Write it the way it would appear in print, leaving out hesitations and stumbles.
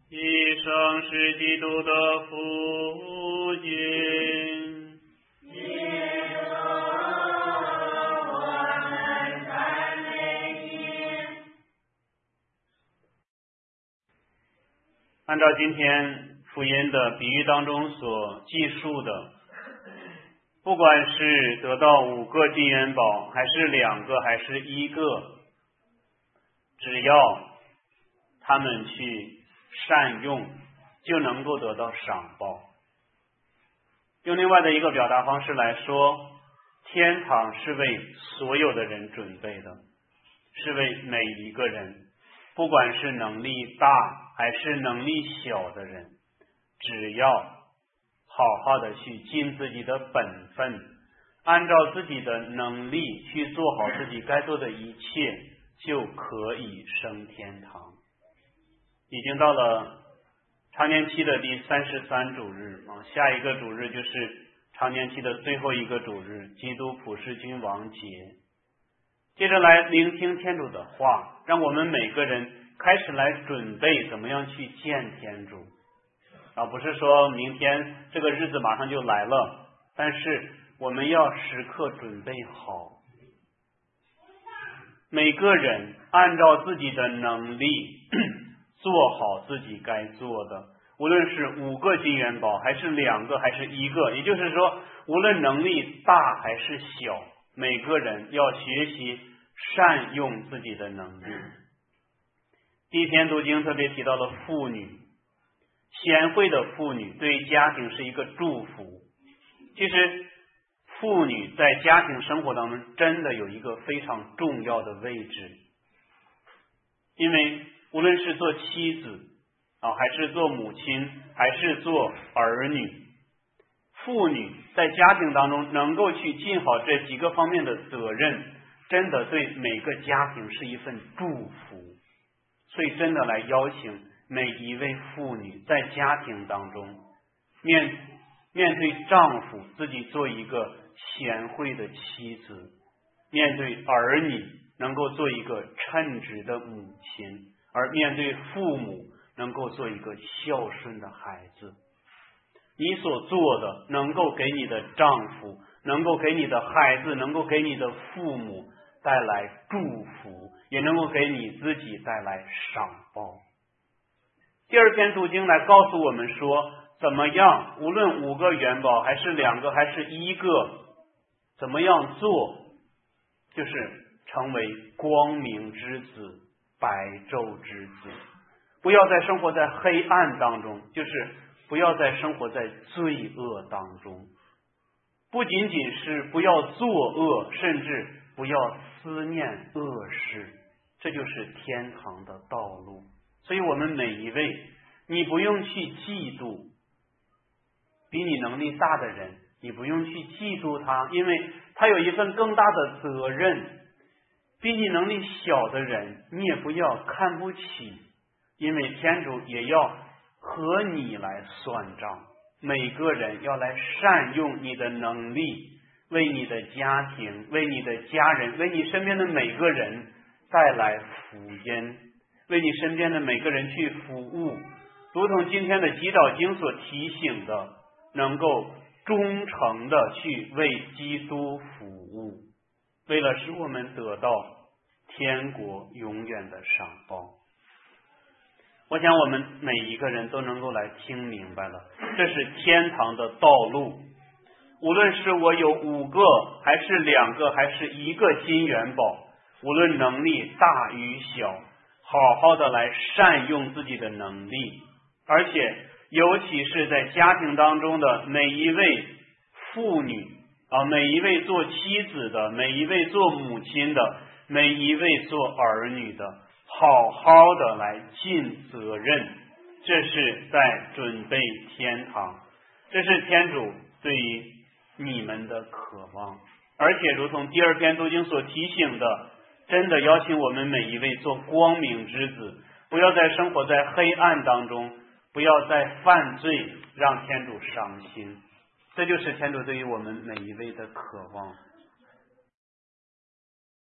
以上是基督的福音。按照今天福音的比喻当中所记述的，不管是得到5个金元宝，还是2个，还是1个，只要他们去善用，就能够得到赏报。用另外的一个表达方式来说，天堂是为所有的人准备的，是为每一个人，不管是能力大还是能力小的人，只要好好的去尽自己的本分，按照自己的能力去做好自己该做的一切，就可以升天堂。已经到了常年期的第33主日，下一个主日就是常年期的最后一个主日，基督普世君王节。接着来聆听天主的话，让我们每个人开始来准备怎么样去见天主，不是说明天这个日子马上就来了，但是我们要时刻准备好，每个人按照自己的能力做好自己该做的，无论是5个金元宝，还是2个，还是1个，也就是说，无论能力大还是小，每个人要学习善用自己的能力。第一篇读经特别提到了妇女，贤惠的妇女对家庭是一个祝福。其实妇女在家庭生活当中真的有一个非常重要的位置，因为无论是做妻子还是做母亲，还是做儿女，妇女在家庭当中能够去尽好这几个方面的责任，真的对每个家庭是一份祝福。所以真的来邀请每一位妇女在家庭当中面对丈夫自己做一个贤惠的妻子，面对儿女能够做一个称职的母亲，而面对父母能够做一个孝顺的孩子。你所做的能够给你的丈夫，能够给你的孩子，能够给你的父母带来祝福，也能够给你自己带来赏报。第二篇读经来告诉我们说，怎么样无论5个元宝，还是2个，还是1个，怎么样做就是成为光明之子，白昼之子。不要再生活在黑暗当中，就是不要再生活在罪恶当中。不仅仅是不要作恶，甚至不要思念恶事，这就是天堂的道路。所以我们每一位，你不用去嫉妒比你能力大的人，你不用去嫉妒他，因为他有一份更大的责任。比你能力小的人，你也不要看不起，因为天主也要和你来算账。每个人要来善用你的能力，为你的家庭，为你的家人，为你身边的每个人带来福音，为你身边的每个人去服务，如同今天的祈祷经所提醒的，能够忠诚的去为基督服务，为了使我们得到天国永远的赏报。我想我们每一个人都能够来听明白了，这是天堂的道路。无论是我有5个，还是2个，还是1个金元宝，无论能力大与小，好好的来善用自己的能力，而且尤其是在家庭当中的每一位妇女每一位做妻子的，每一位做母亲的，每一位做儿女的，好好的来尽责任，这是在准备天堂，这是天主对于你们的渴望。而且如同第2篇读经所提醒的，真的邀请我们每一位做光明之子，不要再生活在黑暗当中，不要再犯罪，让天主伤心。这就是天主对于我们每一位的渴望。